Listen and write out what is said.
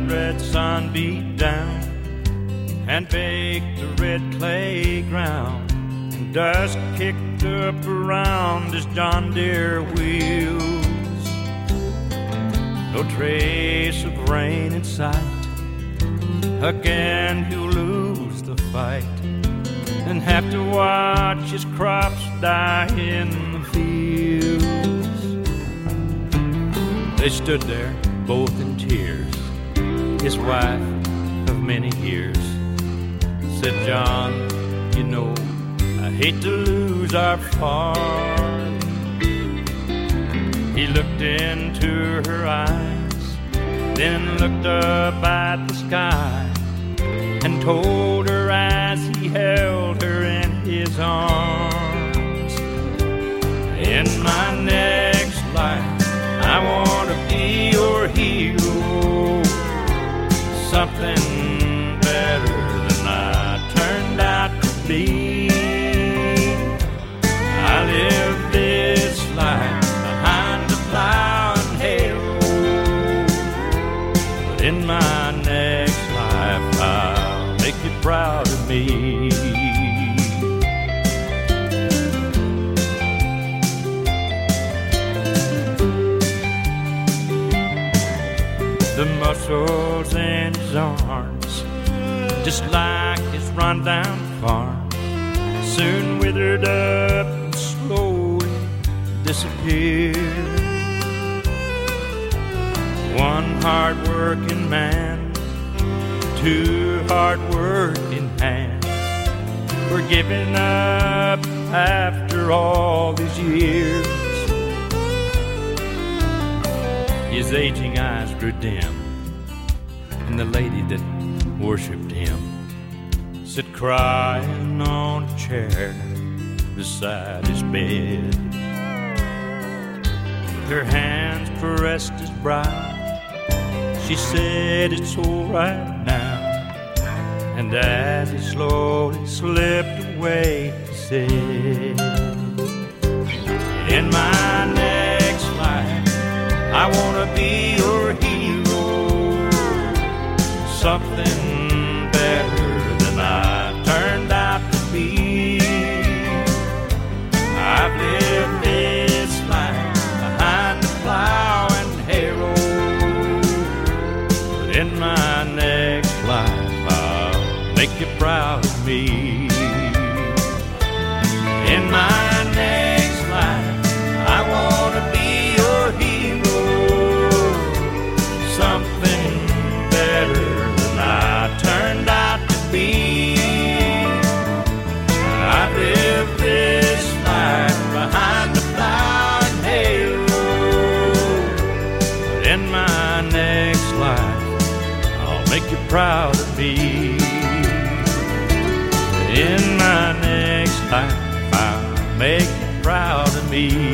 red sun beat down and baked the red clay ground, and dust kicked up around his John Deere wheels. No trace of rain in sight. Again he'll lose the fight and have to watch his crops die in the fields. They stood there, both in tears. His wife of many years said, "John, you know, I hate to lose our farm." He looked into her eyes, then looked up at the sky and told her as he held her in his arms, "In my next life, I want to be your hero, something better than I turned out to be. I live this life behind the plow and harrow, but in my next life I'll make you proud of me." The muscles in his arms, just like his run-down farm, soon withered up and slowly disappeared. One hard-working man, two hard-working hands were giving up after all these years. His aging eyes grew dim, and the lady that worshipped him sat crying on a chair beside his bed. Her hands caressed his brow. She said, "It's all right now." And as he slowly slipped away, he said, "In my next life, I want to be your hero, something better than I turned out to be. I've lived this life behind the plow and harrow, but in my next life I'll make you proud of me. In my next life I want to be your hero, something better than I turned out to be. I live this life behind the plow and harrow, but in my next life I'll make you proud of me. In my next life I'll make you proud of me."